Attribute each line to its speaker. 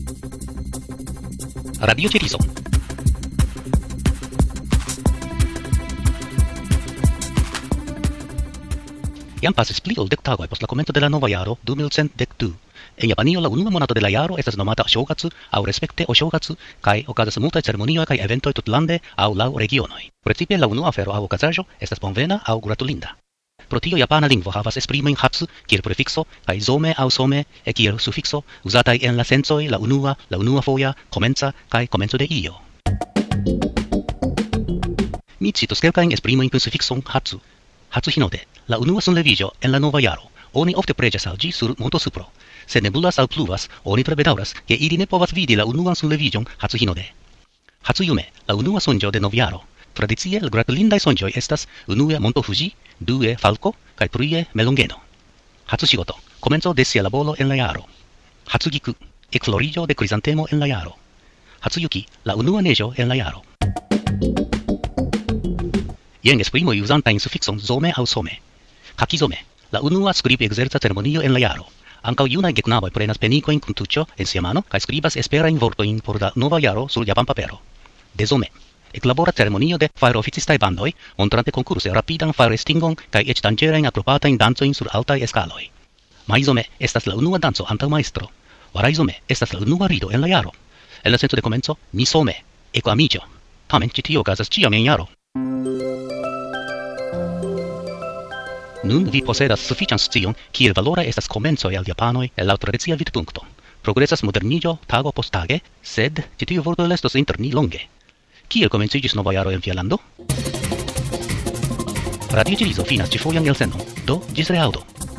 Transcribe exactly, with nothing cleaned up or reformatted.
Speaker 1: Radio Cerizo. Jam pasis pli ol dek tagoj post la komento de la nova jaro du mil cent dek du. En Japanio la unua monato de la jaro estas nomata Shogatsu aŭ respekte Oshogatsu kaj okazas multaj ceremonioj kaj eventoj tutlande aŭ laŭ regionoj. Precipe la unua afero aŭ okazaĵo estas bonvena aŭ gratulinda. Pro tio japana lingvo havas esprimojn hatsu kiel prefikso kaj zome aŭ some kiel sufikso uzataj en la sencoj la unua, la unua foja, komenca kaj komenco de io. Mi citos kelkajn esprimojn kun sufikson hatsu. Hatsu hinode, la unua sunleviĝo en la nova jaro. Oni ofte preĝas al ĝi sur montosupro. Se nebulas aŭ pluvas, oni tre bedaŭras, ke ili ne povas vidi la unuan sunleviĝon hatsu hinode. Hatsu jume, la unua sonĝo de novjaro. Tradicie la gratulindaj sonĝoj estas unue Monto Fuji, due falko kaj trie melongeno. Hatsu shigoto, komenco de sia laboro en la jaro. Hatsu giku, ekfloriĝo de krizantemo en la jaro. Hatsu yuki, la unua neĝo en la jaro. Jen esprimoj uzantajn sufikson zome aŭ some. Kakizome, la unua skrib-ekzerca ceremonio en la jaro. Ankaŭ junaj geknaboj prenas penikojn kun tuĉo en sia mano kaj skribas esperajn vortojn por la nova jaro sur japanpapero. Dezome, eklabora ceremonio de fajroficitaj bandoj, montrante konkurse rapidan fajrestingon kaj eĉ danĝerajn akrobatajn dancojn sur altaj eskaloj. Maizome estas la unua danco antaŭ majstro. Varaizome estas la unua rido en la jaro. En la senco de komenco, misome, ekoamiĝo. Tamen ĉi tio okazas ĉiam en jaro. Nun vi posedas sufiĉan scion, kiel valora estas komencoj al japanoj el laŭ tradicia vidpunkto. Progresas moderniĝo tago post tage, sed ĉi tiu vorto restos inter ni longe. Kiel komenciĝis nova jaro en via lando? Radio Cerizo finas ĉifojan elsendon, do ĝis reaŭdo.